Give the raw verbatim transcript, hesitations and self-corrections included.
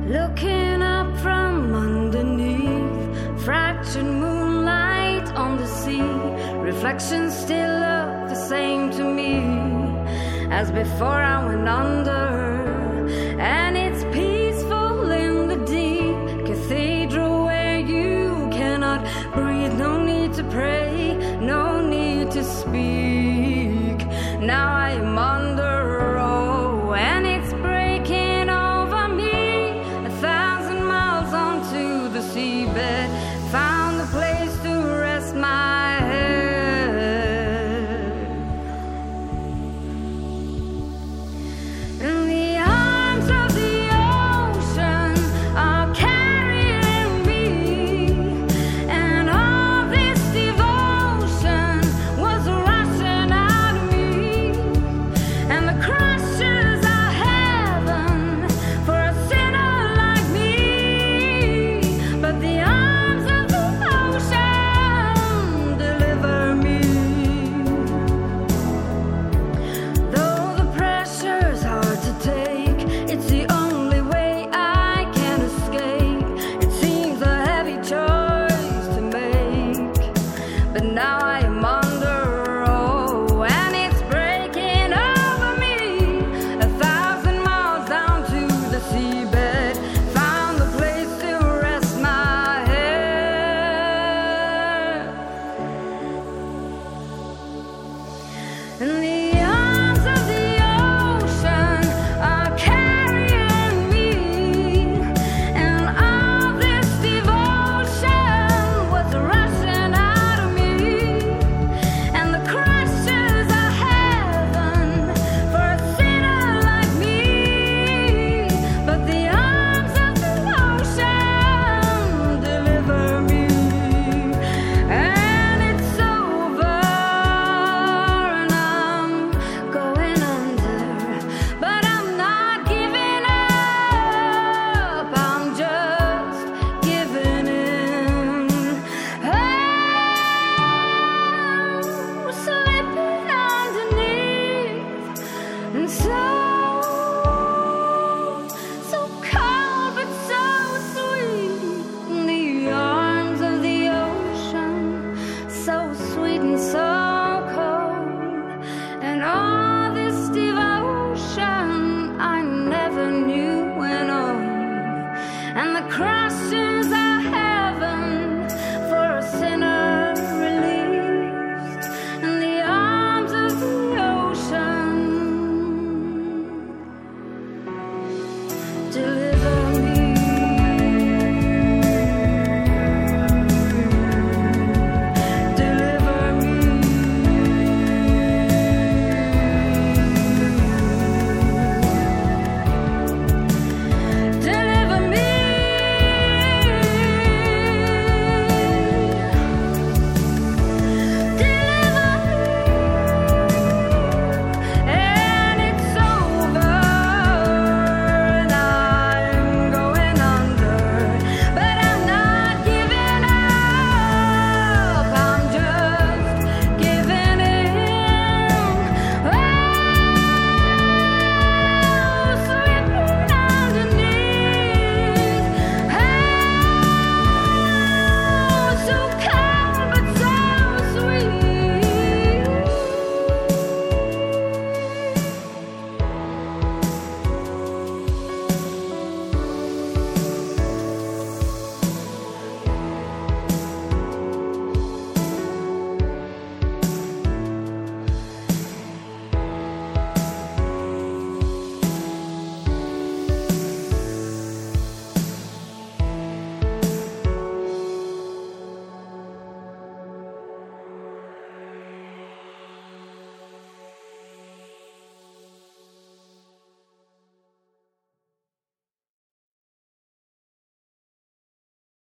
Looking up from underneath, fractured moonlight on the sea. Reflections still look the same to me as before I went under. And it's peaceful in the deep cathedral where you cannot breathe. No need to pray, no need to speak. Now I am under, oh, and it's breaking over me. A thousand miles onto the seabed, found a place to rest my head. In the arms of the ocean are carrying me, and all this devotion was rushing out of me. And the crushes are heaven for a sinner like me, but the arms of the ocean deliver me. Though the pressure's hard to take, it's the only way I can escape. It seems a heavy choice to make, but now I am under, oh, and it's breaking over me. A thousand miles down to the seabed, found a place to rest my head. In the arms of the ocean are carrying me, and all this devotion was rushing out of me. And the crushes are heaven for a sinner like me, but the arms of the ocean deliver me. And it's over, and I'm going under, but I'm not giving up, I'm just giving in. Oh, slipping underneath, and so